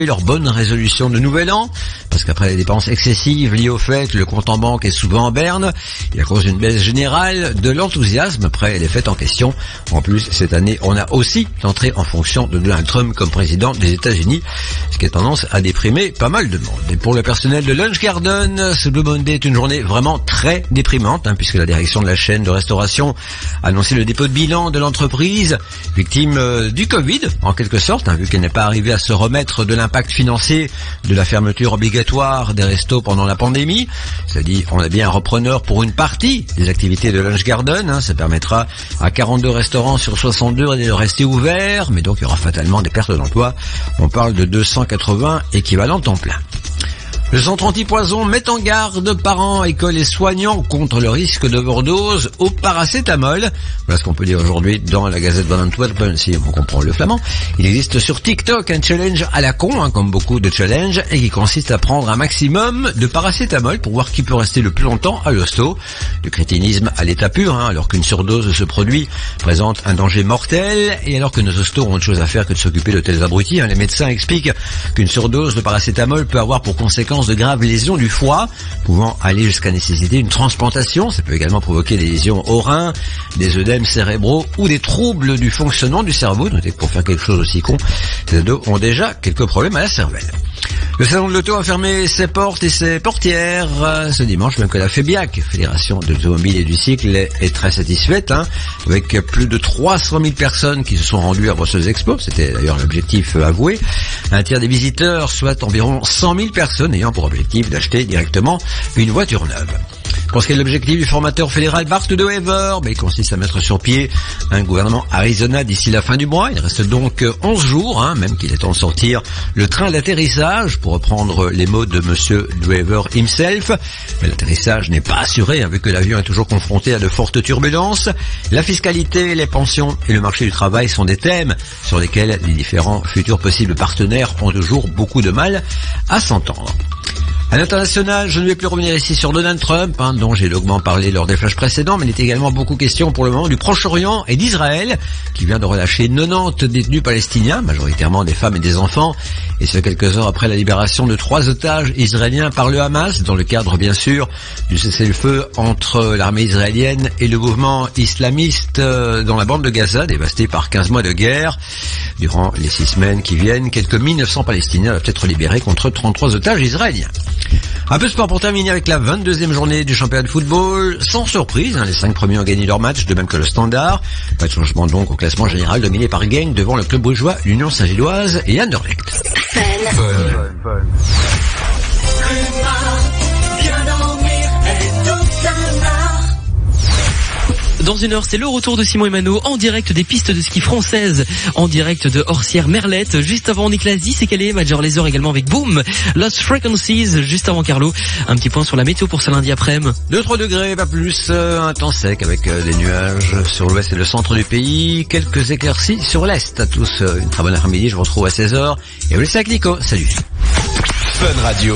leur bonne résolution de nouvel an, parce qu'après les dépenses excessives liées au fait, le compte en banque est souvent en berne, et à cause d'une baisse générale de l'enthousiasme après les fêtes en question. En plus, cette année, on a aussi l'entrée en fonction de Donald Trump comme président des États-Unis, ce qui a tendance à déprimer pas mal de monde. Et pour le personnel de Lunch Garden, ce Blue Monday est une journée vraiment très déprimante, puisque la direction de la chaîne de restauration a annoncé le dépôt de bilan de l'entreprise, victime du Covid, en quelque sorte, vu qu'elle n'est pas arrivée à se remettre de l'impact financier de la fermeture obligatoire des restos pendant la pandémie. C'est-à-dire, on a bien un repreneur pour une partie des activités de Lunch Garden. Ça permettra à 42 restaurants sur 62 de rester ouverts, mais donc il y aura fatalement des pertes d'emploi. On parle de 280 équivalents temps plein. Le centre anti-poison met en garde parents, écoles et soignants contre le risque d'overdose au paracétamol. Voilà ce qu'on peut dire aujourd'hui dans la Gazette van Antwerpen, si on comprend le flamand. Il existe sur TikTok un challenge à la con, comme beaucoup de challenges, et qui consiste à prendre un maximum de paracétamol pour voir qui peut rester le plus longtemps à l'hosto. Du crétinisme à l'état pur, alors qu'une surdose de ce produit présente un danger mortel, et alors que nos hostos ont autre chose à faire que de s'occuper de tels abrutis. Les médecins expliquent qu'une surdose de paracétamol peut avoir pour conséquence de graves lésions du foie, pouvant aller jusqu'à nécessiter une transplantation. Ça peut également provoquer des lésions aux reins, des œdèmes cérébraux ou des troubles du fonctionnement du cerveau. Notez que pour faire quelque chose aussi con, ces ados ont déjà quelques problèmes à la cervelle. Le salon de l'auto a fermé ses portes et ses portières ce dimanche, même que la FEBIAC, Fédération de l'automobile et du cycle, est très satisfaite, avec plus de 300 000 personnes qui se sont rendues à Brussels Expo. C'était d'ailleurs l'objectif avoué. Un tiers des visiteurs, soit environ 100 000 personnes ayant pour objectif d'acheter directement une voiture neuve. Pour ce qui est de l'objectif du formateur fédéral Bart De Wever, il consiste à mettre sur pied un gouvernement Arizona d'ici la fin du mois. Il reste donc 11 jours, même qu'il est temps de sortir le train d'atterrissage, pour reprendre les mots de monsieur De Wever himself. Mais l'atterrissage n'est pas assuré, vu que l'avion est toujours confronté à de fortes turbulences. La fiscalité, les pensions et le marché du travail sont des thèmes sur lesquels les différents futurs possibles partenaires ont toujours beaucoup de mal à s'entendre. À l'international, je ne vais plus revenir ici sur Donald Trump, dont j'ai longuement parlé lors des flashs précédents, mais il est également beaucoup question pour le moment du Proche-Orient et d'Israël, qui vient de relâcher 90 détenus palestiniens, majoritairement des femmes et des enfants, et ce quelques heures après la libération de 3 otages israéliens par le Hamas, dans le cadre bien sûr du cessez-le-feu entre l'armée israélienne et le mouvement islamiste dans la bande de Gaza, dévastée par 15 mois de guerre. Durant les 6 semaines qui viennent, quelques 1900 Palestiniens doivent être libérés contre 33 otages israéliens. Un peu de sport pour terminer avec la 22e journée du championnat de football. Sans surprise, les 5 premiers ont gagné leur match, de même que le Standard. Pas de changement donc au classement général, dominé par Genk devant le club brugeois, l'Union Saint-Gilloise et Anderlecht. Fun. Dans une heure, c'est le retour de Simon et Mano en direct des pistes de ski françaises, en direct de Orsières-Merlette. Juste avant, Nicolas dit c'est calé, Major Lazer également avec Boom, Lost Frequencies, juste avant Carlo. Un petit point sur la météo pour ce lundi après-midi. 2-3 degrés, pas plus, un temps sec avec des nuages sur l'ouest et le centre du pays, quelques éclaircies sur l'est. À tous, une très bonne après-midi, je vous retrouve à 16h. Et vous laissez avec Nico, salut. Fun Radio.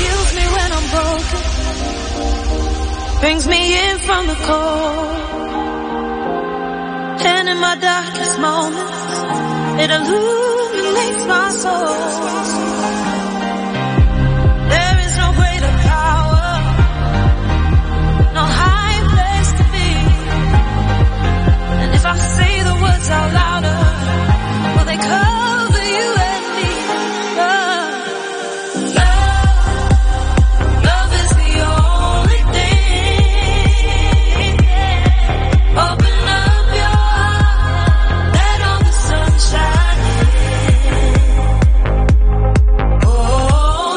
Brings me in from the cold, and in my darkest moments, it illuminates my soul. There is no greater power, no higher place to be. And if I say the words out louder, will they cover you and me? Love is the only thing. Open up your heart, let all the sunshine in. Oh,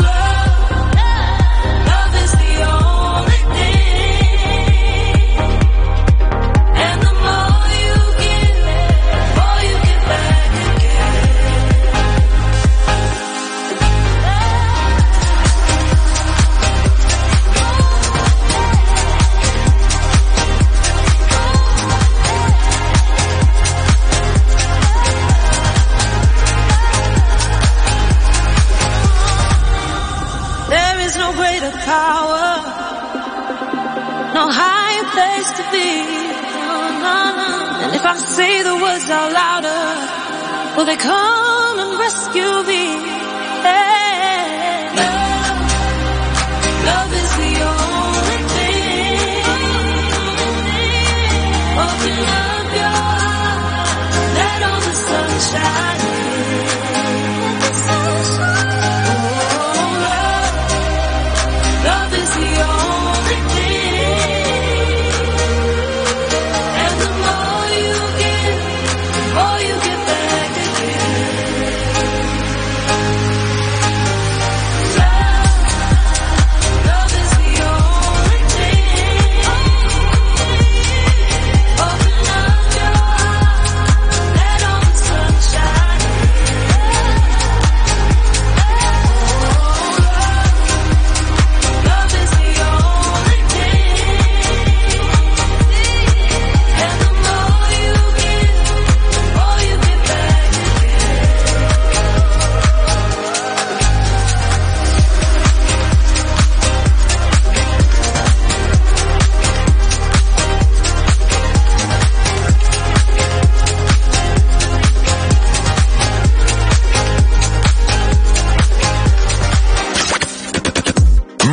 love is the only thing. And the more you give, the more you get back again. There is no greater power, no higher place to be. And if I say the words out louder, will they come and rescue me?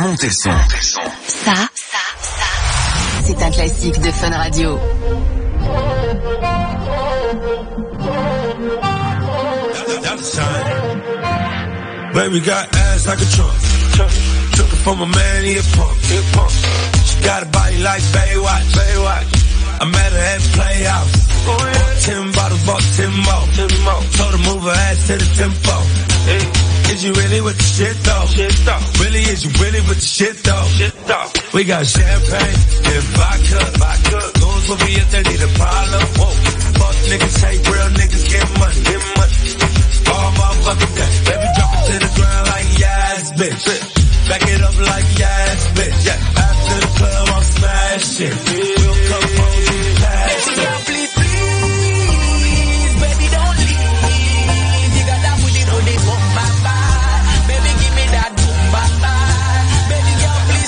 Montez le son. Ça, c'est un classique de Fun Radio. Baby got ass like a trunk. Took it from a man, he a punk. She got a body like Baywatch. I met her at the Playhouse. Bought 10 bottles, bought 10 more. Told her move her ass to the tempo. Is you really with the shit though? Really, is you really with the shit though? We got champagne and vodka. Goons will be if they need a problem. Fuck niggas hate real niggas get money. All motherfucking day. Baby drop it to the ground like yes, bitch. Back it up like yes, bitch. Yeah. After the club, I'm smashing. We'll come home and pass it. Please, baby, don't leave. You got that booty, no, they won't bye. Baby, give me that boom, bye. Baby girl, please,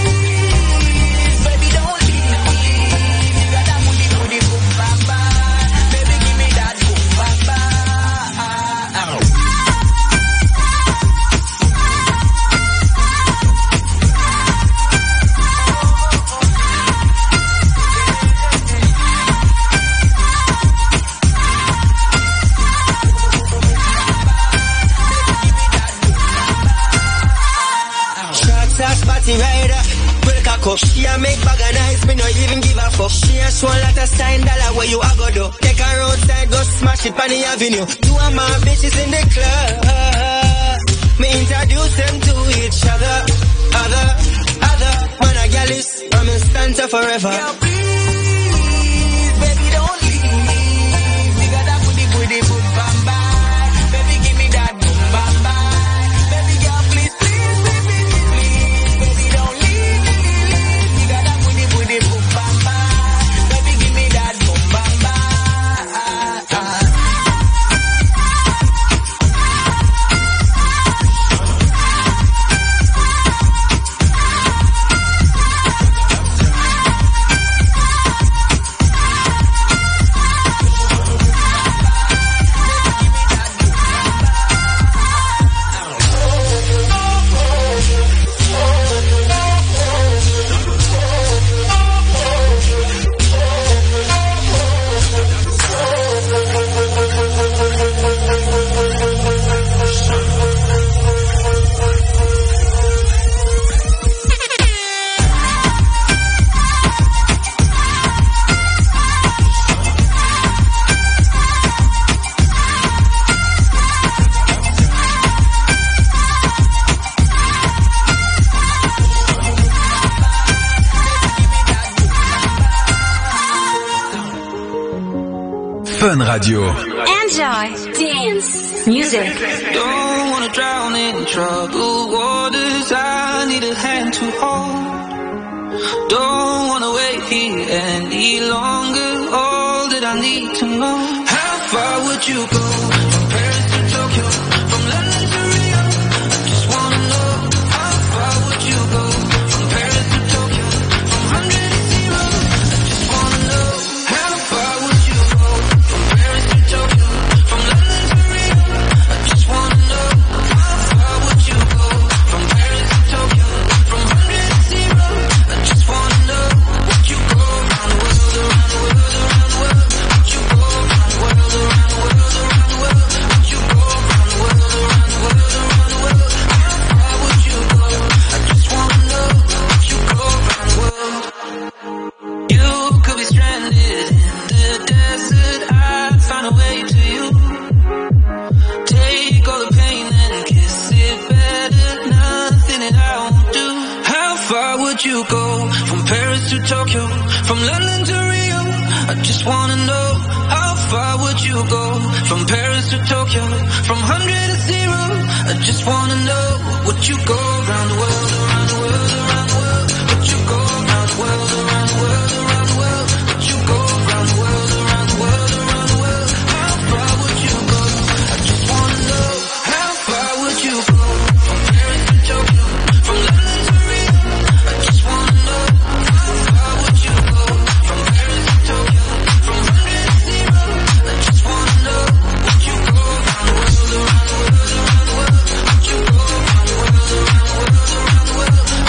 baby, don't leave. You got that booty, no, they won't bye. Baby, give me that boom, bye. Rider, break a cup. She a make bag of nice, me no even give a fuck. She a show a lot of sign dollar where you a go do. Take her outside, go smash it on the avenue. Two of my bitches in the club. Me introduce them to each other. Other, man a gal is, I'm in stanza forever. Girl, please, baby, don't leave. We got that booty, boom, bam, bam. Baby, give me that boom, bam, bam. Baby, girl, please. Fun Radio. Enjoy dance music. Don't wanna drown in troubled waters. I need a hand to hold. Don't wanna wait here any longer. All that I need to know. How far would you go? From Paris to Tokyo, from London to Rio. I just wanna know. How far would you go? From Paris to Tokyo, from 100 to 0. I just wanna know. How far would you go? From Paris to Tokyo, from London to Rio. I just wanna know. How far would you go? From Paris to Tokyo, from 100 to 0. I just wanna know. Would you go around the world, around the world, around the world? Would you go around the world, around the world, around the world? Would you go around the world, around the world, around the world? How far would you go? I just wanna know. Would you go around the world? You could be stranded in the desert. I'd find a way to you. Take all the pain and kiss it better. Nothing that I won't do. How far would you go? From Paris to Tokyo, from London to Rio. I just wanna know. How far would you go? From Paris to Tokyo, from 100 to 0. I just wanna know. Would you go around the world, around the world, around the world? Would you go around the world, around the world, around the world? Would you go around the world, around the world, around the world? How far would you go? I just wanna know. How far would you go? From Paris to Tokyo, from London to Rio. I just wanna know. How far would you go? From Paris to Tokyo, from 100 to 0. I just wanna know. Would you go around the world, around the world, around the world? Would you go around the world, around the world, around the world?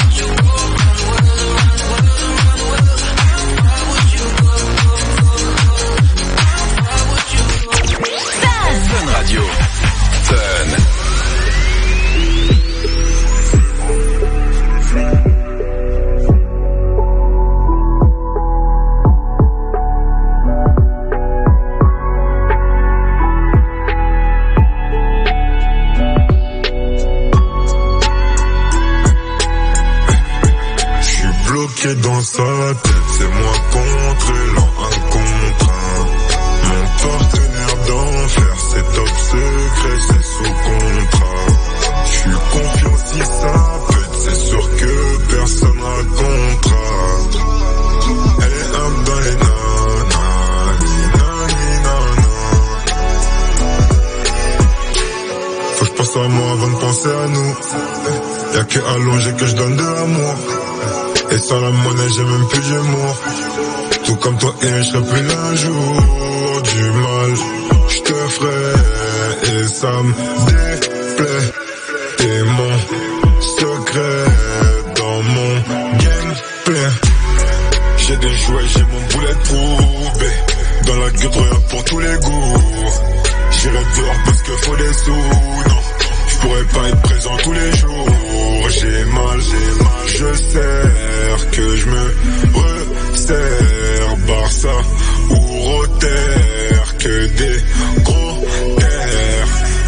sa tête, c'est moi contre l'an, un contre un. Mon partenaire d'enfer, c'est top secret, c'est sous contrat. J'suis confiant si ça pète, c'est sûr que personne racontera. Elle est un dans les nanas, faut que j'pense à moi avant de penser à nous. Y'a que allongé que je donne de l'amour. Et sans la monnaie j'ai même plus d'humour. Tout comme toi et je serai plus un jour. Du mal je te ferai et ça me déplaît. T'es mon secret dans mon gameplay. J'ai des jouets, j'ai mon bulletproof. Dans la gueule rien pour tous les goûts. J'irai dehors parce que faut des sous. Non, je pourrais pas être présent tous les jours. J'ai mal, je sers que je me resserre. Barça ou Rotter, que des gros airs.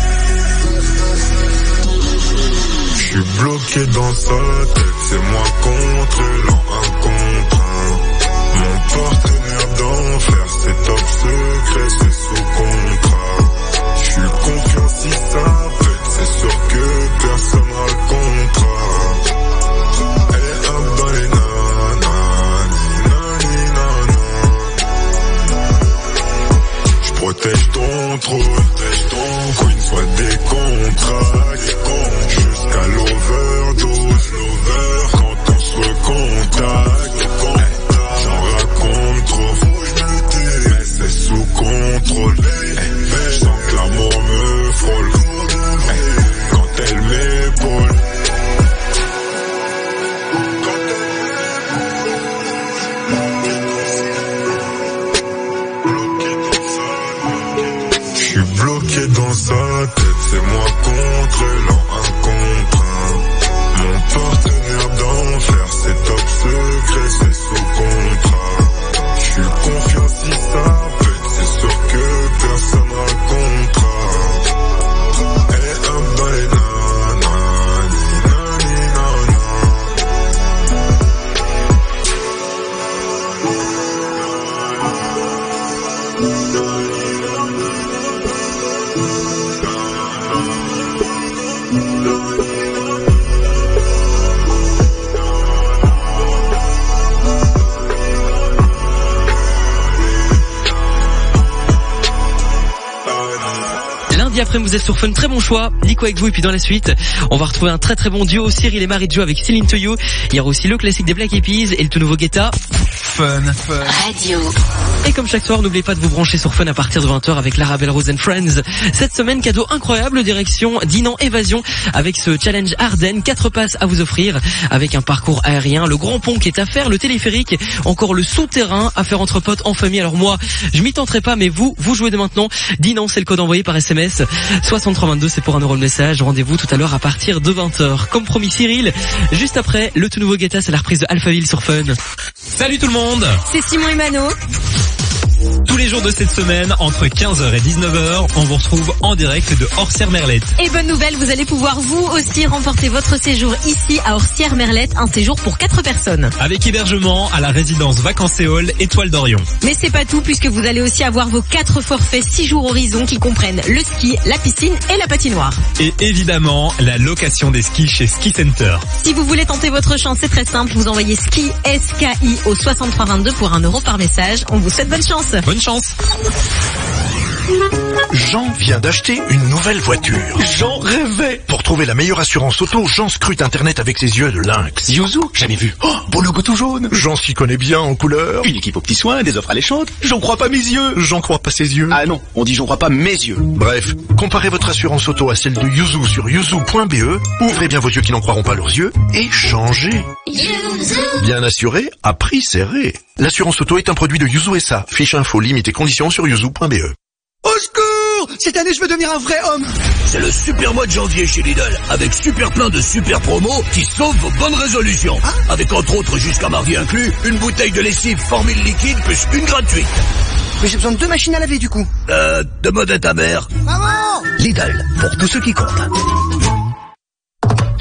J'suis bloqué dans sa tête, c'est moi contre l'an, un contre un. Mon partenaire d'enfer, c'est top secret, c'est sous contrat. J'suis confiant si ça pète, c'est sûr que personne racontera. Elle est un dans les nanas, j'protège ton trône, queen soit des contrats, jusqu'à l'overdose, quand on se recontacte, j'en raconte trop, mais c'est sous contrôle, j'sens que l'amour me frôle, quand elle m'épaule. J'suis bloqué dans sa tête, c'est moi contre l'an, un contre un. Mon partenaire d'enfer, c'est top secret, c'est sous contrat. J'suis confiant si ça pète, c'est sûr que personne racontera. Elle est un dans les Après vous êtes sur Fun, très bon choix. Nico avec vous et puis dans la suite, on va retrouver un très très bon duo, Cyril et Marie-Jo avec Still Into You. Il y aura aussi le classique des Black Eyed Peas et le tout nouveau Guetta. Fun Radio. Et comme chaque soir, n'oubliez pas de vous brancher sur Fun à partir de 20h avec Lara Bell Rose and Friends. Cette semaine, cadeau incroyable direction Dinan Évasion avec ce challenge Ardennes, 4 passes à vous offrir avec un parcours aérien, le grand pont qui est à faire, le téléphérique, encore le souterrain à faire entre potes en famille. Alors moi, je m'y tenterai pas, mais vous jouez dès maintenant. Dinan, c'est le code envoyé par SMS. 6322, c'est pour 1 € le message. Rendez-vous tout à l'heure à partir de 20h. Comme promis, Cyril, juste après, le tout nouveau Guetta, c'est la reprise de Alphaville sur Fun. Salut tout le monde. C'est Simon et Mano. Tous les jours de cette semaine, entre 15h et 19h, on vous retrouve en direct de Orsières-Merlette. Et bonne nouvelle, vous allez pouvoir vous aussi remporter votre séjour ici à Orsières-Merlette, un séjour pour 4 personnes. Avec hébergement à la résidence Vacances-Éole Étoile d'Orion. Mais c'est pas tout, puisque vous allez aussi avoir vos 4 forfaits 6 jours horizon qui comprennent le ski, la piscine et la patinoire. Et évidemment, la location des skis chez Ski Center. Si vous voulez tenter votre chance, c'est très simple, vous envoyez ski SKI au 6322 pour 1 € par message. On vous souhaite bonne chance. Bonne chance. Jean vient d'acheter une nouvelle voiture. Jean rêvait. Pour trouver la meilleure assurance auto, Jean scrute Internet avec ses yeux de lynx. Yuzu, jamais vu. Oh, beau logo tout jaune. Jean s'y connaît bien en couleur. Une équipe aux petits soins, des offres alléchantes. J'en crois pas mes yeux. J'en crois pas ses yeux. Ah non, on dit j'en crois pas mes yeux. Bref, comparez votre assurance auto à celle de Yuzu sur yuzu.be. Ouvrez bien vos yeux qui n'en croiront pas leurs yeux et changez. Yuzu. Bien assuré, à prix serré. L'assurance auto est un produit de Yuzu SA. Fiche info, limite et conditions sur yuzu.be. Au secours! Cette année, je veux devenir un vrai homme! C'est le super mois de janvier chez Lidl, avec super plein de super promos qui sauvent vos bonnes résolutions. Ah. Avec entre autres, jusqu'à mardi inclus, une bouteille de lessive formule liquide plus une gratuite. Mais j'ai besoin de 2 machines à laver du coup. Demande à ta mère. Maman! Lidl, pour tous ceux qui comptent.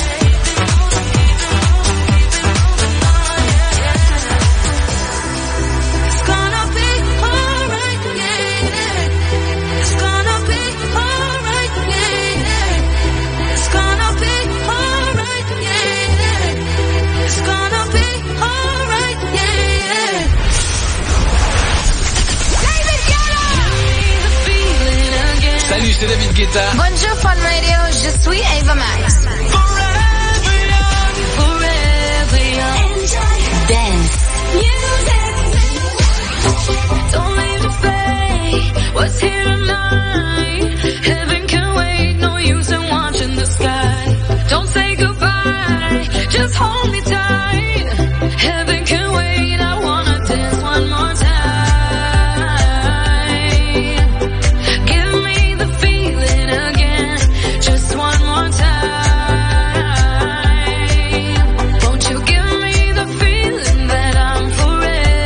Salut, c'est David Guetta. Bonjour Fun Radio, je suis Ava Max. Dance. Don't leave the fate. What's here tonight? Heaven can wait. No use in watching the sky. Don't say goodbye. Just hold me tight. Heaven can wait. I wanna dance one more time. Give me the feeling again. Just one more time. Won't you give me the feeling that I'm forever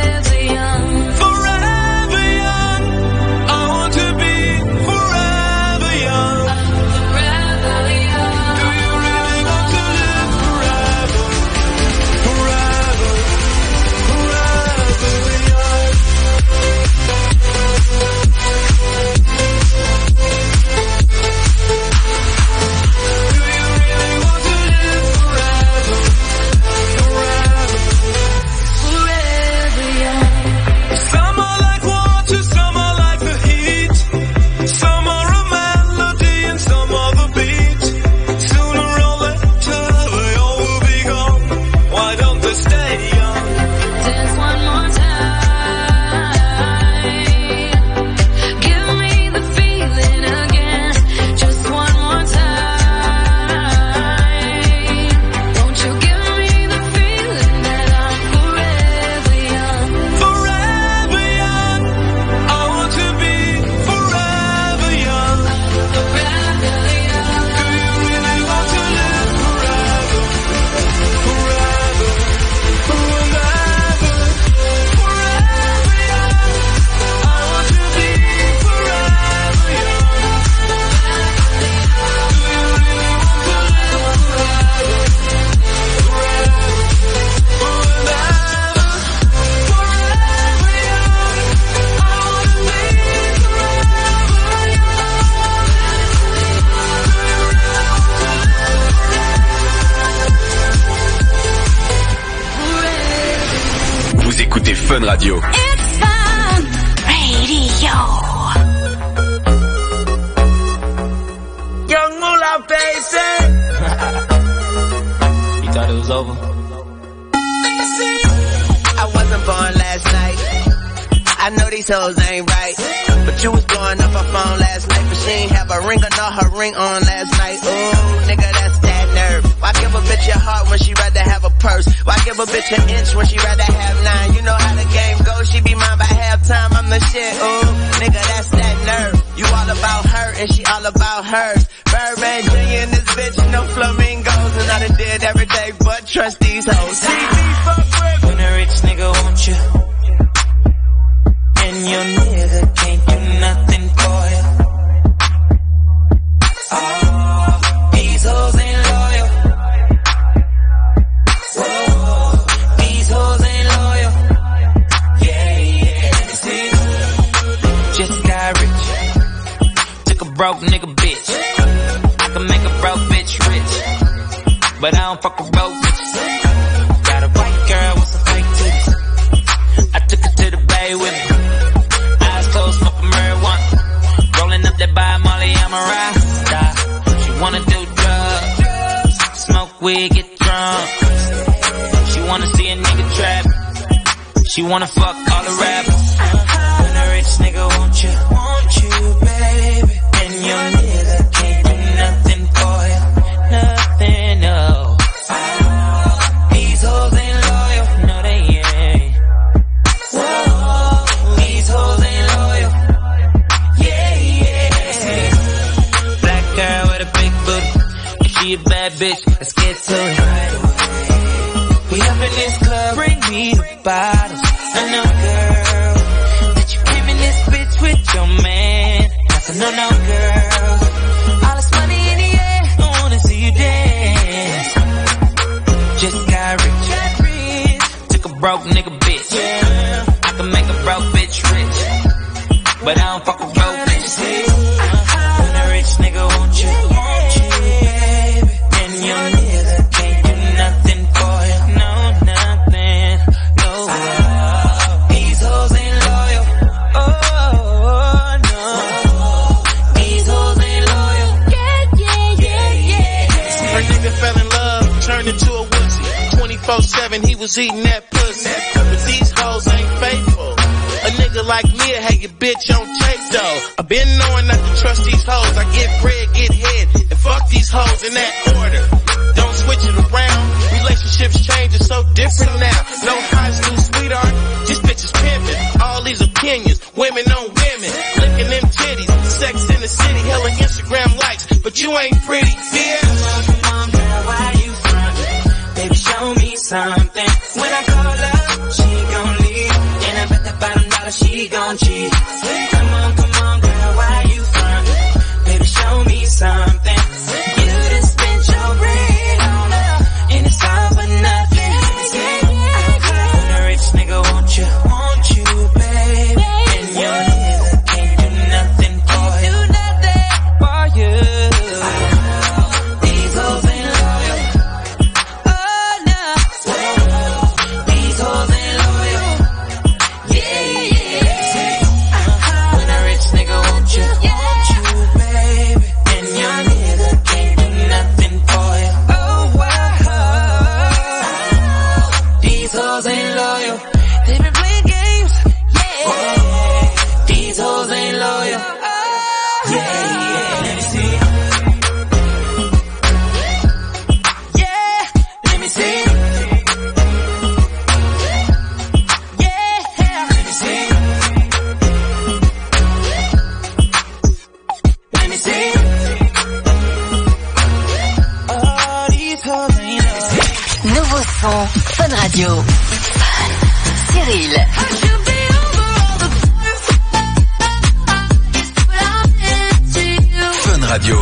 Radio. It's Fun Radio. Young Moolah, baby. You thought it was over? I wasn't born last night. I know these hoes ain't right. But you was blowing up her phone last night. But she ain't have a ring or not her ring on last night. Ooh, nigga, that's that nerve. Why give a bitch your heart when she rather have a purse? Why give a bitch an inch when she rather have 9? You know how the game goes. She be mine by halftime. I'm the shit. Ooh, nigga, that's that nerve. You all about her and she all about hers. Birdman Jr. in this bitch, no flamingos. And I done did every day but trust these hoes. See me fuck with. When a rich nigga wants you, and your nigga can't do nothing for you. Oh, these hoes ain't loyal. Whoa, these hoes ain't loyal. Yeah, yeah, see. Just got rich. Took a broke nigga bitch. I can make a broke bitch rich, but I don't fuck with broke bitches. Got a white girl with some fake titties. I took her to the bay with me. Eyes closed, smoking marijuana. Rolling up that by Molly, I'm a rasta. She wanna do drugs, smoke weed, get drunk. She wanna see a nigga trap. She wanna fuck all the rappers. When a rich nigga want you, baby. And your nigga can't do nothing for you, nothing, no. These hoes ain't loyal, no they ain't. Whoa, these hoes ain't loyal. Yeah, yeah. Black girl with a big booty. If she a bad bitch, let's get to it. We up in this club, bring me the bottles. I know, girl, that you came in this bitch with your man. That's a no-no, girl. All this money in the air, I wanna see you dance. Just got rich. Took a broke nigga bitch. I can make a broke bitch rich, but I don't fuck with broke bitches. When a rich nigga want you, baby. And your nigga can't do nothing for you, no, nothing, no. These hoes ain't loyal, oh no. These hoes ain't loyal, yeah. Her nigga fell in love, turned into a woodsy. 24/7, he was eating that pussy. But these hoes ain't faithful. A nigga like me'll have your bitch on tape though. I've been knowing not to trust these hoes. I get bread, get head, and fuck these hoes in that order. Don't switch it around. Relationships changing so different now. No high school sweetheart, this bitch is pimping. All these opinions, women on women, licking them titties, sex in the city, hella Instagram likes, but you ain't pretty, bitch. Come on, girl, why you frontin'? Baby, show me something. When I call her, she gon' leave, and I bet that bottom dollar she gon' cheat. Come on, girl, why you frontin'? Baby, show me something. You done spent your bread on her, and it's all for nothing. When a rich nigga want you, baby, and your nigga can't do nothing for you, These hoes ain't loyal, oh no. These hoes ain't loyal, yeah. When a rich nigga want you, baby, and your nigga can't do nothing for you, oh wow. These hoes ain't loyal, they been playing games, yeah. These hoes ain't loyal, yeah. Let me see, yeah. Let me see, yeah. Let me see, let me see. Oh, these hoes ain't loyal. Nouveau son, Fun Radio. Fun. Cyril. Fun Radio.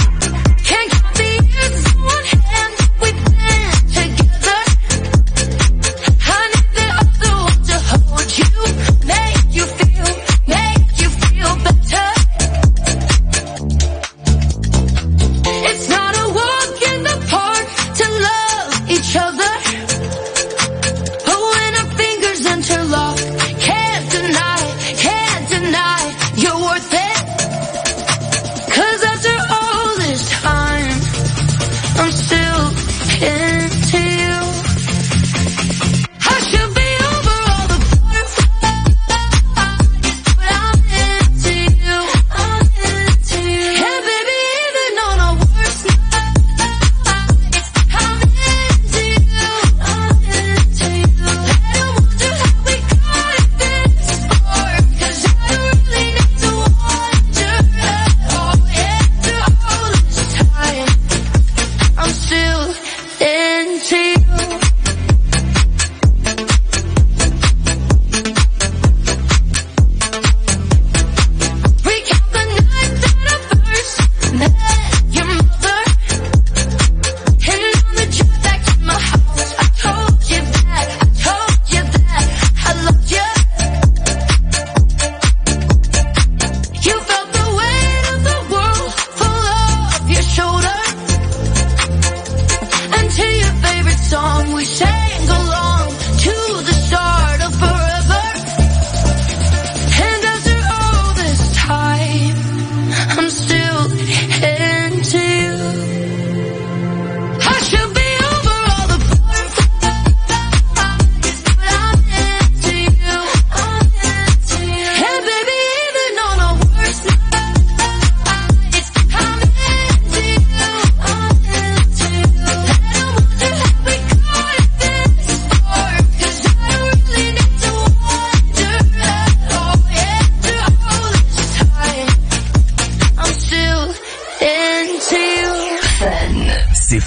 It's not a walk in the park to love each other.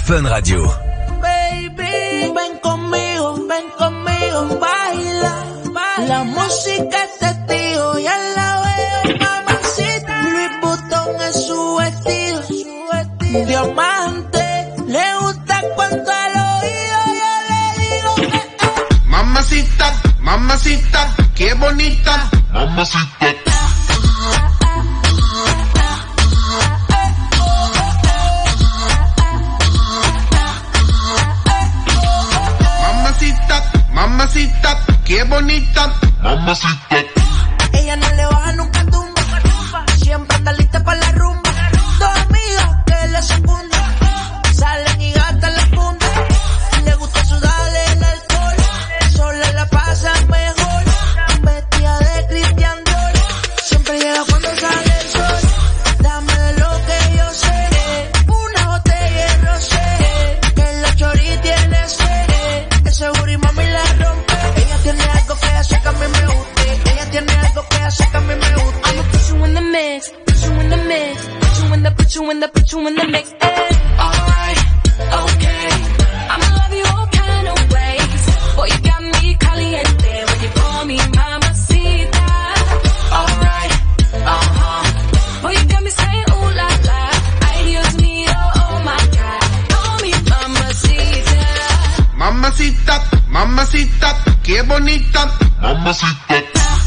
Fun Radio. Baby, ven conmigo, baila. La música es testigo, ya la veo, mamacita. Louis Vuitton es su vestido. Diamante, le gusta cuando al oído yo le digo Mamacita, mamacita, qué bonita. Mamacita. Mamacita, qué bonita. Mamacita. Ella no le baja nunca tumba. Siempre está lista para la rumba. Dos amigas que le secundan. Salen y gastan la funda. Le gusta sudarle el alcohol. Sola la pasa mejor. Vestida de Christian Dior. Siempre llega cuando sale el sol. Dame de lo que yo sé. Una botella de rosé. Que la chori tiene sed. Que seguro y mami la rompe. Ella tiene algo que hace que a mí me guste. Ella tiene algo que hace que a mí me guste. I'ma put you in the mix, put you in the mix, put you in the, put you in the, put you in the mix. Alright, okay. I'ma love you all kind of ways. Boy, you got me caliente when you call me mamacita. Alright, boy, you got me saying ooh la la. Ay, Dios mío, oh my God. Call me mamacita. Mamacita, mamacita, qué bonita. Mamacita.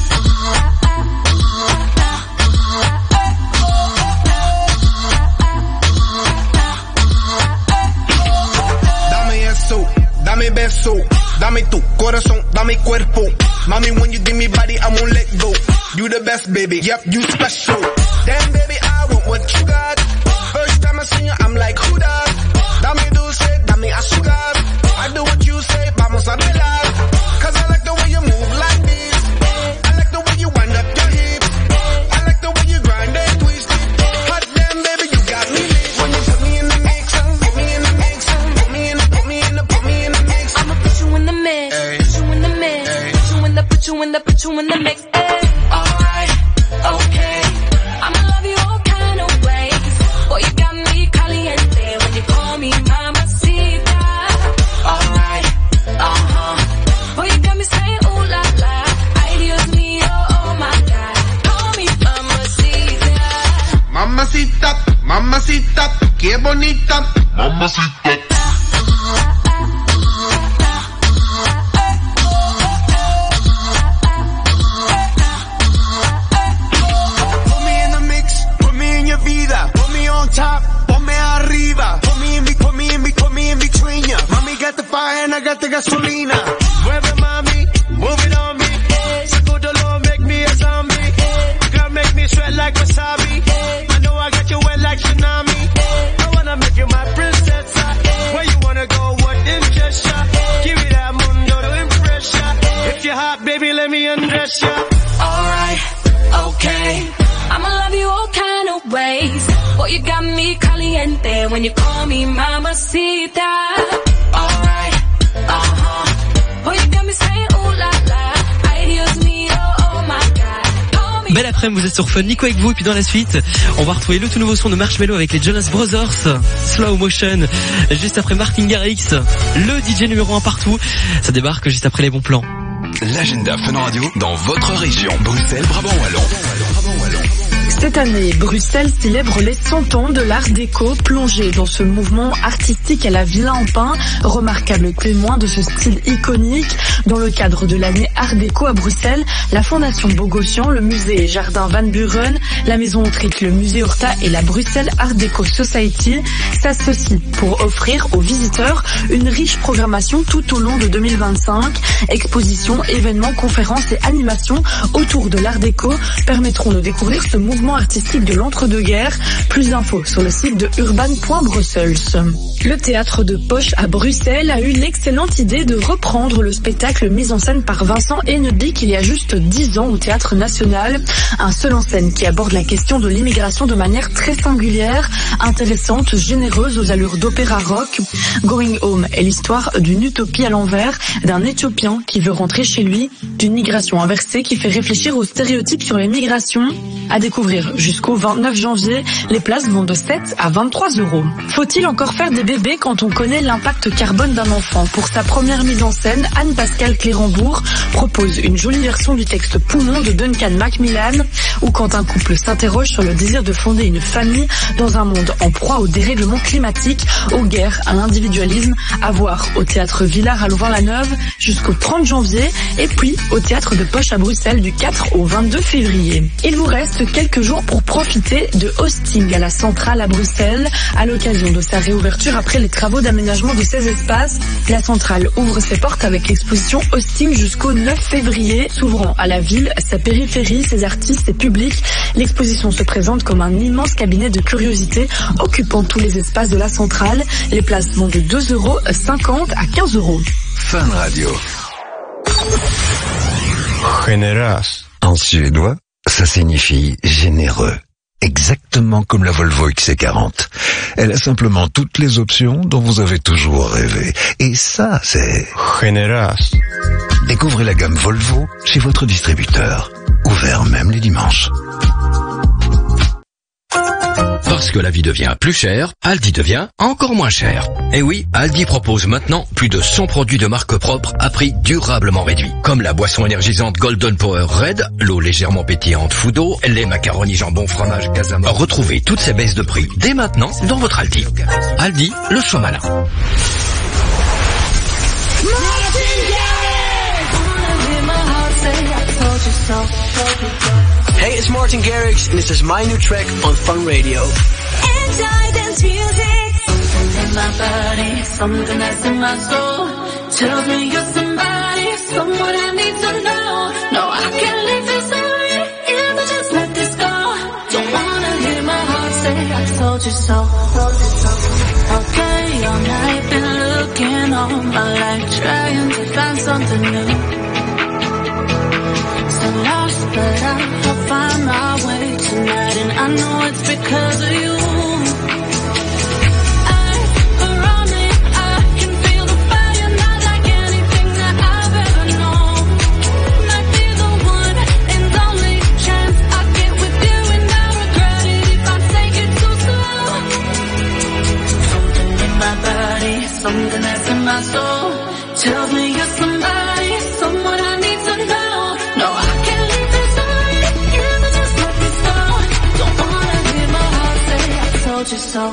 Dame eso, dame beso, dame tu corazón, dame cuerpo. Mami, when you give me body, I won't let go. You the best, baby, yep, you special. Damn, baby, I want what you got. First time I see you, I'm like, who that? Dame dulce, dame azúcar. I do what you say, vamos a bailar. Cause I like the way you move like this. I like the way you wind up your hips. I like the way you grind and twist it. Hot damn, baby, you got me lit. When you put me in the mix, put me in the mix, put me in the, put me in the, put me in the mix. I'ma put you in the mix, put you in the mix, put you in the, put you in the, put you in the mix. Alright, okay. I'ma love you all kind of ways. Boy, you got me caliente when you call me mamacita. Alright, boy, you got me saying ooh la la. Ay, Dios mío, oh my God. Call me mamacita. Mamacita, mamacita, qué bonita. Mamacita. Put me in the mix, put me in your vida. Put me on top, ponme arriba. Put me in, put me in, put me in between ya. Mami got the fire and I got the gasolina. Mueve mami, move it on me. Sacudolo, make me a zombie. Girl, make me sweat like wasabi. I know I got you wet like tsunami. I wanna make you my princess. Where you wanna go, what interest ya? Give me that mundo to impress ya. If you're hot, baby, let me undress ya. Alright, okay. I'ma love you all kind of ways. Boy, you got me caliente when you call me mamacita. Alright, boy, you got me saying ooh la la. Ay, Dios mío, oh my God. Belle après-midi, vous êtes sur Fun, Nico avec vous, et puis dans la suite, on va retrouver le tout nouveau son de Marshmello avec les Jonas Brothers, Slow Motion, juste après Martin Garrix, le DJ numéro 1 partout, ça débarque juste après les bons plans. L'agenda Fun Radio dans votre région. Bruxelles, Brabant-Wallon. Cette année, Bruxelles célèbre les 100 ans de l'art déco, plongé dans ce mouvement artistique à la Villa en Pin, remarquable témoin de ce style iconique. Dans le cadre de l'année art déco à Bruxelles, la Fondation Bogossian, le musée Jardin Van Buren, la Maison Autrique, le musée Horta et la Bruxelles Art Deco Society s'associent pour offrir aux visiteurs une riche programmation tout au long de 2025. Expositions, événements, conférences et animations autour de l'art déco permettront de découvrir ce mouvement artistique de l'entre-deux-guerres. Plus d'infos sur le site de urban.brussels. Le théâtre de Poche à Bruxelles a eu l'excellente idée de reprendre le spectacle mis en scène par Vincent Hennedick il y a juste 10 ans au Théâtre National. Un seul en scène qui aborde la question de l'immigration de manière très singulière, intéressante, généreuse aux allures d'opéra rock. Going Home est l'histoire d'une utopie à l'envers, d'un Éthiopien qui veut rentrer chez lui, d'une migration inversée qui fait réfléchir aux stéréotypes sur les migrations. À découvrir découvrir jusqu'au 29 janvier. Les places vont de 7 à 23 €. Faut-il encore faire des bébés quand on connaît l'impact carbone d'un enfant? Pour sa première mise en scène, Anne-Pascale Clérambourg propose une jolie version du texte Poumon de Duncan Macmillan, ou quand un couple s'interroge sur le désir de fonder une famille dans un monde en proie au dérèglement climatique, aux guerres, à l'individualisme, à voir au théâtre Villars à Louvain-la-Neuve jusqu'au 30 janvier, et puis au théâtre de Poche à Bruxelles du 4 au 22 février. Il vous reste quelques jours pour profiter de Hosting à la Centrale à Bruxelles, à l'occasion de sa réouverture après les travaux d'aménagement de ses espaces. La Centrale ouvre ses portes avec l'exposition Hosting jusqu'au 9 février, s'ouvrant à la ville, sa périphérie, ses artistes et publics. L'exposition se présente comme un immense cabinet de curiosité occupant tous les espaces de la Centrale. Les places vont de 2,50 € à 15 €. Fun Radio. Generas. En suédois, ça signifie généreux. Exactement comme la Volvo XC40. Elle a simplement toutes les options dont vous avez toujours rêvé. Et ça, c'est... Generas. Découvrez la gamme Volvo chez votre distributeur. Ouvert même les dimanches. Parce que la vie devient plus chère, Aldi devient encore moins cher. Et oui, Aldi propose maintenant plus de 100 produits de marque propre à prix durablement réduit. Comme la boisson énergisante Golden Power Red, l'eau légèrement pétillante Foudo, les macaronis jambon fromage Casama. Retrouvez toutes ces baisses de prix dès maintenant dans votre Aldi. Aldi, le choix malin. Hey, it's Martin Garrix, and this is my new track on Fun Radio. Enjoy dance music. Something in my body, something that's in my soul. Tells me you're somebody, someone I need to know. No, I can't leave this away, if I just let this go. Don't wanna hear my heart say, I told you so. Okay, all night been looking all my life, trying to find something new. So lost, but I'll find my way tonight, and I know it's because of you. Around me, I can feel the fire, not like anything that I've ever known. Might be the one and only chance I get with you, and I regret it if I take it too slow. Something in my body, something that's in my soul, tells me you're somebody, someone I need to know. No, I can't leave this away, if I just let this go. Don't wanna hear my heart say, I told you so.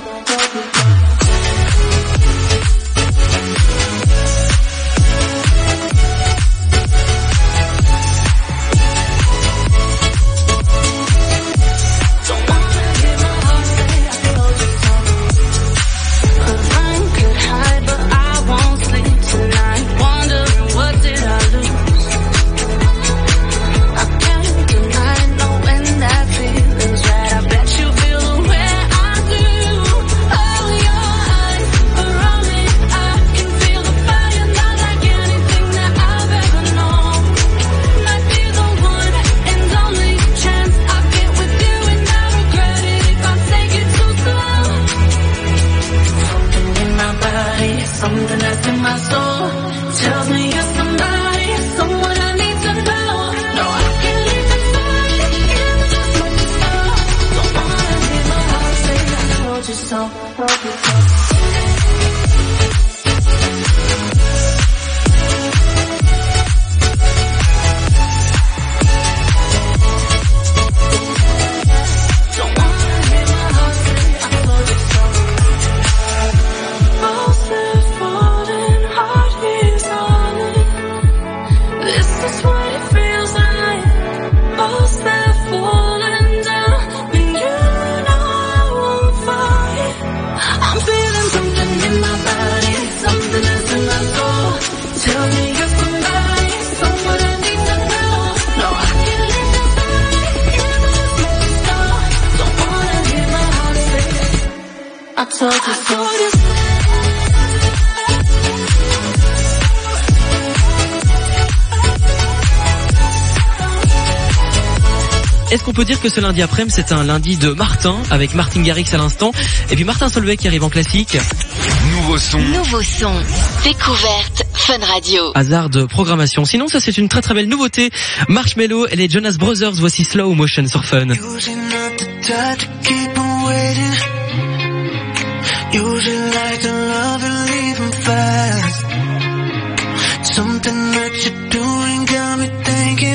Don't wanna hear my heart say, I told you so. 'Cause I could hide, but I won't sleep tonight, wondering what did I lose. I can't deny knowing that feeling's right. I bet you feel the way I do. Oh, your eyes around me, I can feel the fire, not like anything that I've ever known. Might be the one and only chance I get with you, and I regret it if I take it too slow. Something in my body, something that's in my soul, tells me you're somebody, someone I need to know. No, I can't leave this away, if I just let this go. Don't wanna hear my heart say, I told you so. Don't wanna hear my heart say, I told you so. Both have fallen, heart is on it. This is what it feels like. Both have fallen down, and you know I won't fight. I'm feeling something in my body, something that's in my soul. Tell me you're somebody, someone I need to know. No, I can't leave this away, if I just let this go. Don't wanna hear my heart say, I told you so. Est-ce qu'on peut dire que ce lundi après-midi, c'est un lundi de Martin, avec Martin Garrix à l'instant, et puis Martin Solveig qui arrive en classique. Nouveau son. Nouveau son. Découverte Fun Radio. Hasard de programmation. Sinon, ça c'est une très très belle nouveauté. Marshmello et les Jonas Brothers, voici Slow Motion sur Fun. Usually like to love and leaving fast. Something that you're doing got me thinking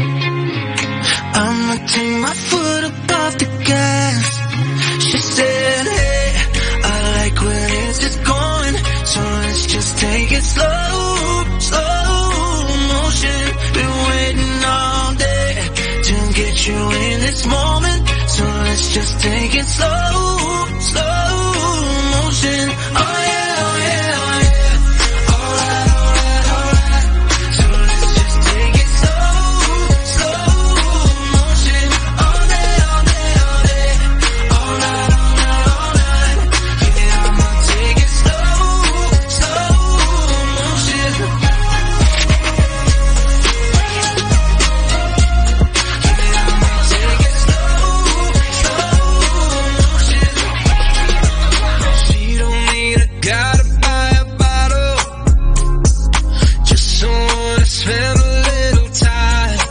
I'ma take my foot up off the gas. She said, hey, I like when it's just going, so let's just take it slow, slow motion. Been waiting all day to get you in this moment, so let's just take it slow, slow motion. Oh yeah, oh yeah, oh yeah. Alright, alright, alright. So let's just take it slow, slow motion. All day, all day, all day. Alright, alright, alright. Yeah, I'ma take it slow, slow motion. Yeah, I'ma take it slow, slow motion. She don't need a guy to buy a bottle, just someone to spend a little time.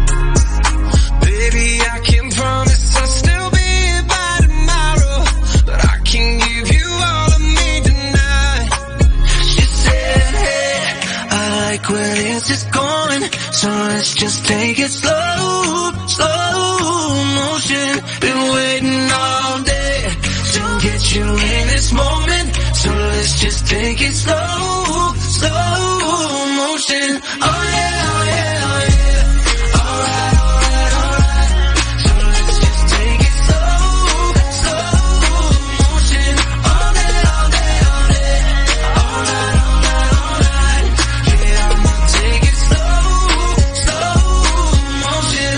Baby, I can promise I'll still be here by tomorrow, but I can give you all of me tonight. She said, hey, I like when it's just going, so let's just take it slow, slow motion. Been waiting all day to get you in this moment, so let's just take it slow, slow motion. Oh yeah, oh yeah, oh yeah. Alright, alright, alright. So let's just take it slow, slow motion. All day, all day, all day. Alright, alright, alright. Yeah, I'ma take it slow, slow motion.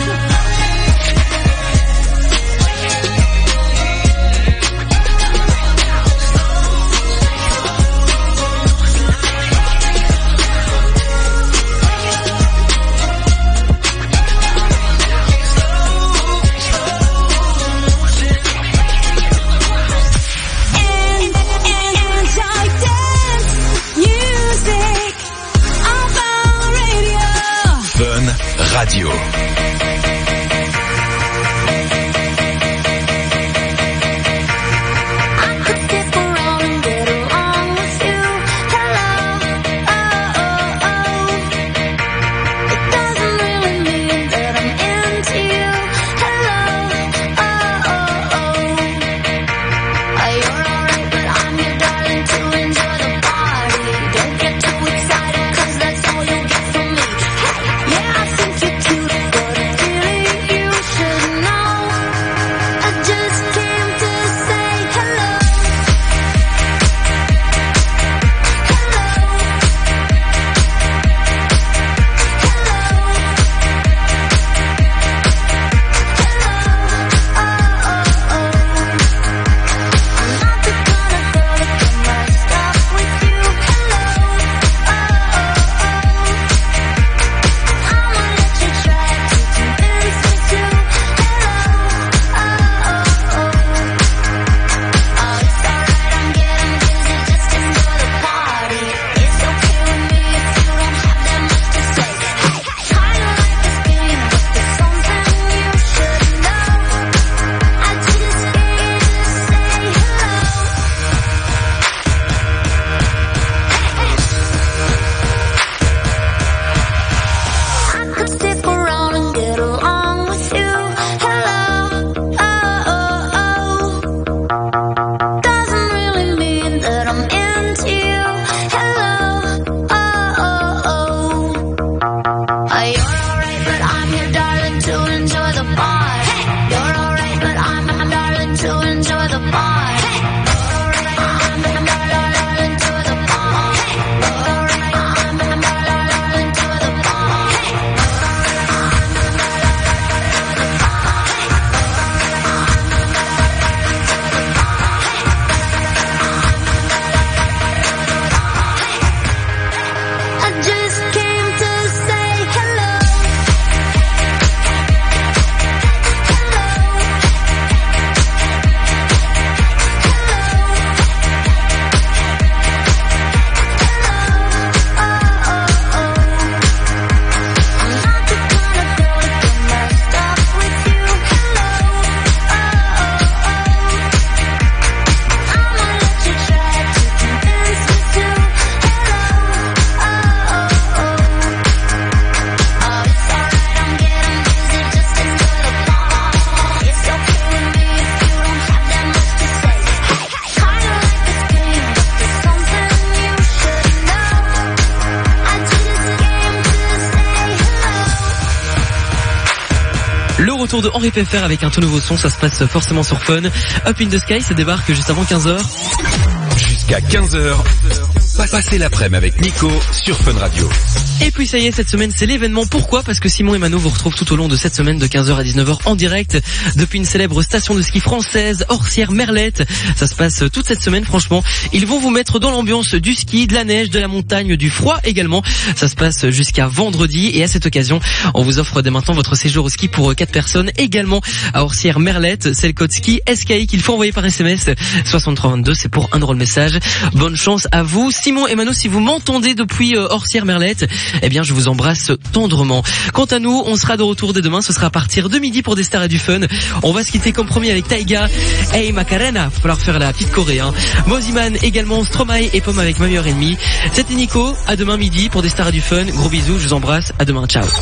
Le retour de Henri Pfeffer avec un tout nouveau son, ça se passe forcément sur Fun. Up in the Sky, ça débarque juste avant 15h. Jusqu'à 15h, passez l'après-midi avec Nico sur Fun Radio. Et puis ça y est, cette semaine c'est l'événement. Pourquoi ? Parce que Simon et Mano vous retrouvent tout au long de cette semaine de 15h à 19h en direct depuis une célèbre station de ski française, Orsières-Merlette. Ça se passe toute cette semaine, franchement. Ils vont vous mettre dans l'ambiance du ski, de la neige, de la montagne, du froid également. Ça se passe jusqu'à vendredi et à cette occasion, on vous offre dès maintenant votre séjour au ski pour 4 personnes également à Orsières-Merlette. C'est le code ski SKI qu'il faut envoyer par SMS 6322, c'est pour un drôle message. Bonne chance à vous. Simon et Mano, si vous m'entendez depuis Orsières-Merlette, eh bien je vous embrasse tendrement. Quant à nous, on sera de retour dès demain, ce sera à partir de midi pour des stars et du fun. On va se quitter comme promis avec Taiga, Hey Macarena, faut falloir faire la petite Corée, hein. Moziman également, Stromae et Pomme avec Ma meilleure ennemie. C'était Nico, à demain midi pour des stars et du fun. Gros bisous, je vous embrasse, à demain, ciao.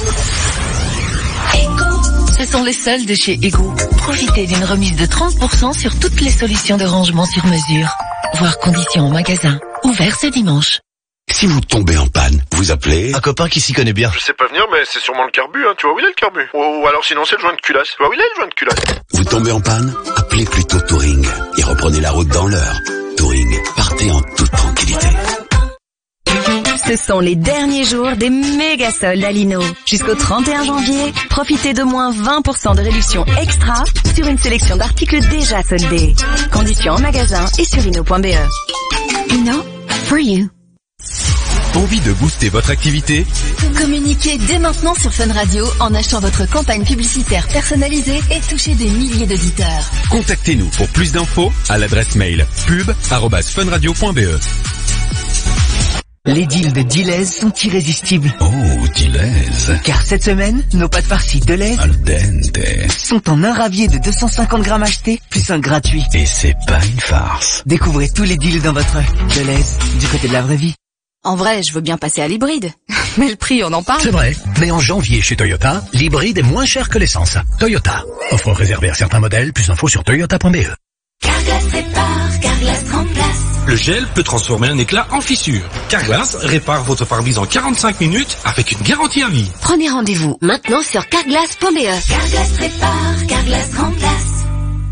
Ce sont les soldes de chez Ego. Profitez d'une remise de 30% sur toutes les solutions de rangement sur mesure. Voir conditions en magasin. Ouvert ce dimanche. Si vous tombez en panne, vous appelez un copain qui s'y connaît bien. Je sais pas venir, mais c'est sûrement le carbu, hein. Tu vois où il est le carbu? Ou alors sinon c'est le joint de culasse. Tu vois où il est le joint de culasse? Vous tombez en panne? Appelez plutôt Touring et reprenez la route dans l'heure. Touring, partez en toute tranquillité. Ce sont les derniers jours des méga soldes à Lino. Jusqu'au 31 janvier, profitez de moins 20% de réduction extra sur une sélection d'articles déjà soldés. Conditions en magasin et sur lino.be. Lino, for you. Envie de booster votre activité? Communiquez dès maintenant sur Fun Radio en achetant votre campagne publicitaire personnalisée et touchez des milliers d'auditeurs. Contactez-nous pour plus d'infos à l'adresse mail pub@funradio.be. Les deals de Deleuze sont irrésistibles. Oh, Deleuze. Car cette semaine, nos pâtes farcies Deleuze Al dente sont en un ravier de 250 grammes achetés, plus un gratuit. Et c'est pas une farce. Découvrez tous les deals dans votre Deleuze, du côté de la vraie vie. En vrai, je veux bien passer à l'hybride. Mais le prix, on en parle. C'est vrai, mais en janvier chez Toyota, l'hybride est moins cher que l'essence. Toyota. Offre réservée à certains modèles, plus infos sur toyota.be. Carglass répare, Carglass remplace. Le gel peut transformer un éclat en fissure. Carglass répare votre pare-brise en 45 minutes avec une garantie à vie. Prenez rendez-vous maintenant sur carglass.be. Carglass répare, Carglass remplace.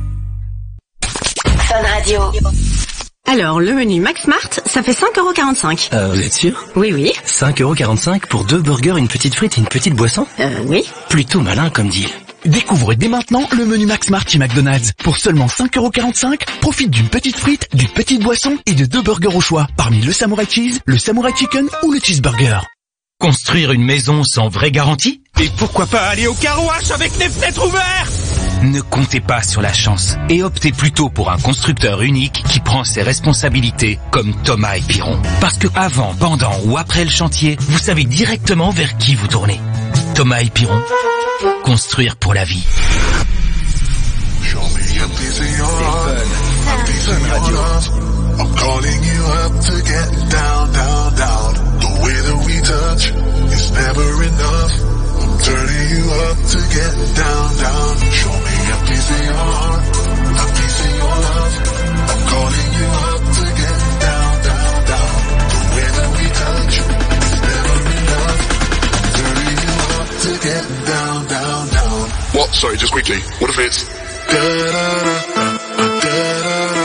Fun Radio. Alors, le menu Max Mart, ça fait 5,45 €. Vous êtes sûr? Oui, oui. 5,45 € pour 2 burgers, une petite frite et une petite boisson? Oui. Plutôt malin comme deal. Découvrez dès maintenant le menu Max Mart chez McDonald's. Pour seulement 5,45 €, profite d'une petite frite, d'une petite boisson et de 2 burgers au choix. Parmi le Samurai Cheese, le Samurai Chicken ou le Cheeseburger. Construire une maison sans vraie garantie? Et pourquoi pas aller au Car Wash avec les fenêtres ouvertes? Ne comptez pas sur la chance et optez plutôt pour un constructeur unique qui prend ses responsabilités comme Thomas et Piron. Parce que avant, pendant ou après le chantier, vous savez directement vers qui vous tournez. Thomas et Piron, construire pour la vie. Fun Radio. I'm calling you up to get down, down, down. The way that we touch is never enough. I'm turning you up to get down, down. Show me a piece of your heart, a piece of your love. I'm calling you up to get down, down, down. The way that we touch is never enough. I'm turning you up to get down, down, down. What? Sorry, just quickly. What if it's da da da da da da?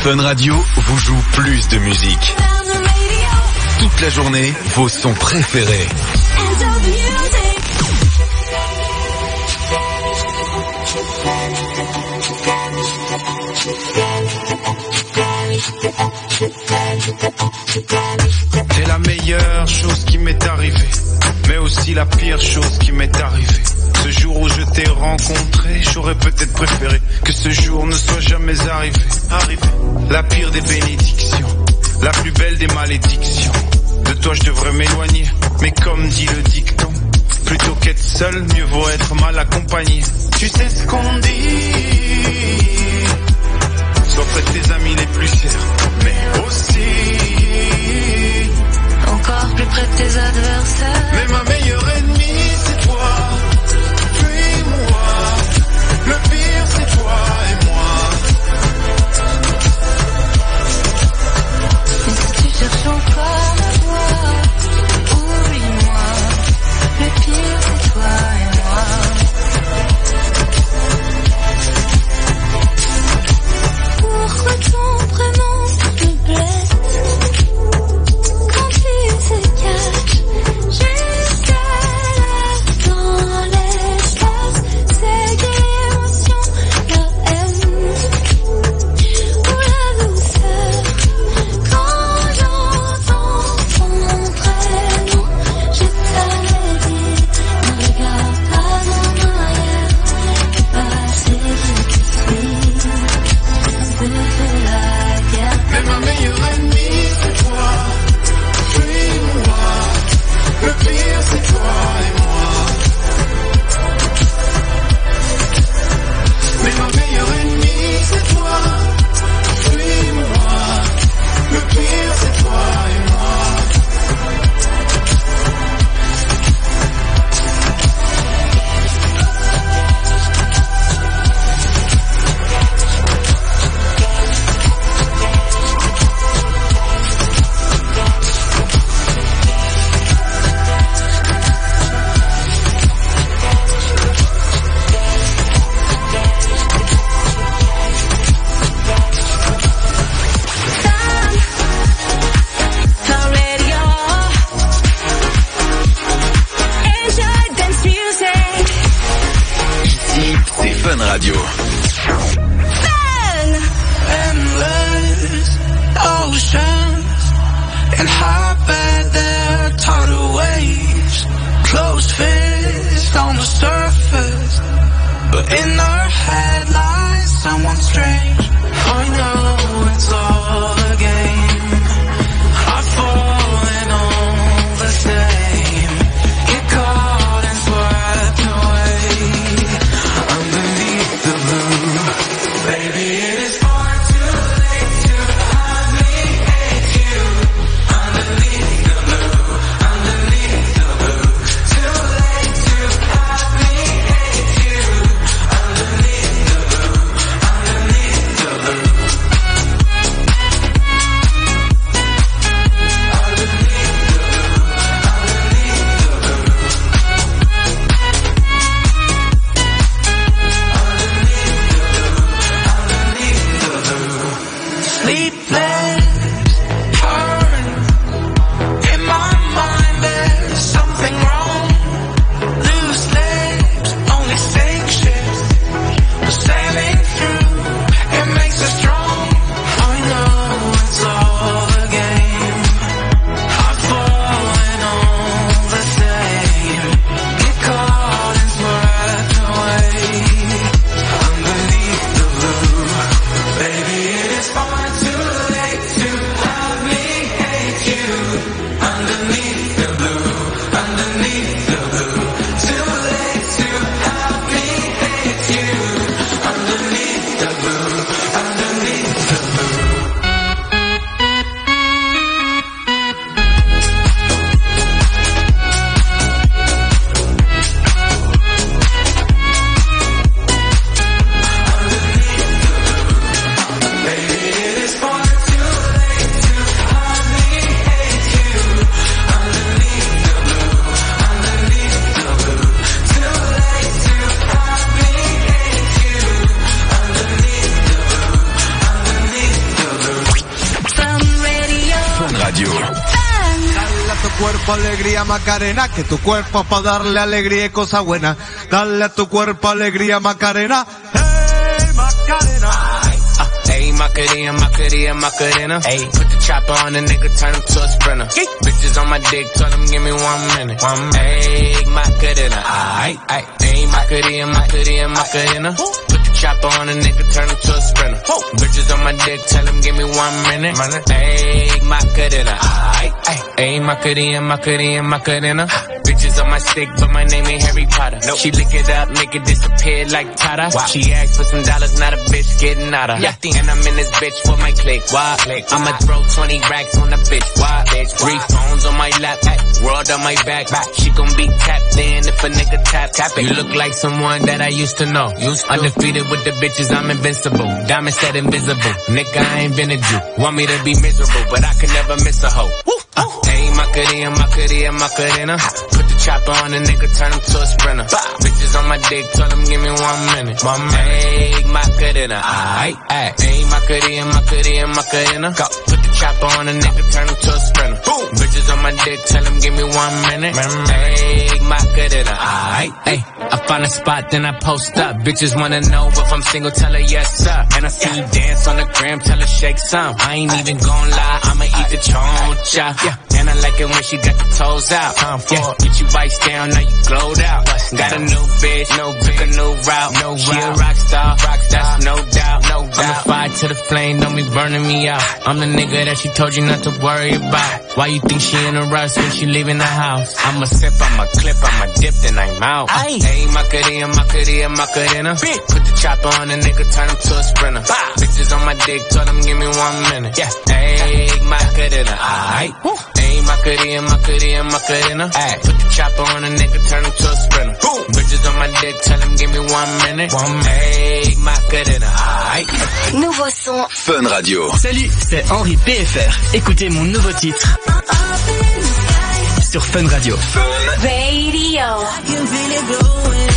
Fun Radio vous joue plus de musique. Toute la journée, vos sons préférés. C'est la meilleure chose qui m'est arrivée, mais aussi la pire chose qui m'est arrivée. Ce jour où je t'ai rencontré, j'aurais peut-être préféré que ce jour ne soit jamais arrivé. La pire des bénédictions, la plus belle des malédictions. De toi je devrais m'éloigner, mais comme dit le dicton, plutôt qu'être seul, mieux vaut être mal accompagné. Tu sais ce qu'on dit, sois près de tes amis les plus chers, mais aussi encore plus près de tes adversaires. Mais ma meilleure ennemie c'est toi, puis moi. Le pire c'est toi et moi. Et si tu cherches encore la voie, oublie-moi. Le pire c'est toi et moi. Pourquoi ton prénom me blesse quand tu te caches jusqu'à là dans l'espace? C'est quelle émotion, la haine ou la douceur quand j'entends ton prénom? Je t'avais dit, ne regarde pas en arrière, passer je suis. Mais ma meilleure ennemie c'est toi, puis moi. Le pire c'est toi et moi. Mais ma meilleure ennemie c'est toi, puis moi. Le pire c'est toi et moi. C'est Fun Radio. Endless oceans and high bed there, tidal waves, closed fist on the surface, but in her head lies someone strange. I know it's all a game. I've fallen all the same. Get caught and swept away underneath the blue. Baby, it is far too late to have me hate you. Underneath the blue, underneath the blue. Too late to have me hate you. Underneath the blue, underneath the cuerpo alegría Macarena, que tu cuerpo es para darle alegría y cosa buena. Dale a tu cuerpo alegría Macarena. Hey Macarena. Hey, Macarena, Macarena, Macarena. Hey, put the chopper on the nigga, turn him to a sprinter. Bitches on my dick, tell them give me 1 minute. Hey, Macarena. Aight, aight. Hey, Macarena, Macarena, Macarena. Put the chopper on the nigga, turn him to a sprinter. Bitches on my dick, tell them give me 1 minute. Hey, Macarena. Aight, aight. Hey, Macarena, Macarena, Macarena. Bitches on my stick, but my name ain't Harry Potter. Nope. She lick it up, make it disappear like Tata. Wow. She asked for some dollars, not a bitch getting out of. Yeah. And I'm in this bitch for my click. Why? I'ma throw 20 racks on the bitch. Why? 3 phones on my lap, world on my back. She gon' be tapped in if a nigga tap it. You look like someone that I used to know. Undefeated with the bitches, I'm invincible. Diamond said invisible. Nigga, I ain't been a Jew. Want me to be miserable, but I can never miss a hoe. Hey, Macarena, Macarena, Macarena. Put the chopper on the nigga, turn him to a sprinter. Bitches on my dick, tell them give me 1 minute. Hey, Macarena. Aight, aight. Hey, Macarena, Macarena, Macarena. Put the chopper on the nigga, turn him to a sprinter. Bitches on my dick, tell them give me 1 minute. Hey, Macarena. Aight, ayy. I find a spot, then I post up. Bitches wanna know if I'm single, tell her yes, sir. And I see you dance on the gram, tell her shake some. I ain't even gon' lie, I'ma eat the choncha. Yeah, and I like it when she got the toes out. Yeah, get you vice down, now you glowed out. Got a new bitch, took a new route. She a rock star, that's no doubt. I'm the fire to the flame, don't be burning me out. I'm the nigga that she told you not to worry about. Why you think she in a rush when she leaving the house? I'ma sip, I'ma clip, I'ma dip, then I'm out. Hey, Macarena, Macarena, Macarena. Put the chopper on the nigga, turn him to a sprinter. Bitches on my dick, tell them give me 1 minute. Yeah, hey, Macarena. Aight. Hey, Macarena, Macarena, Macarena. Put the chopper on the nigga, turn him to a sprinter. Bitches on my dick, tell them give me 1 minute. Hey, Macarena. Aight. Nouveau son. Fun Radio. Salut, c'est Henri PFR. Écoutez mon nouveau titre sur Fun Radio. Radio. I can feel it growing.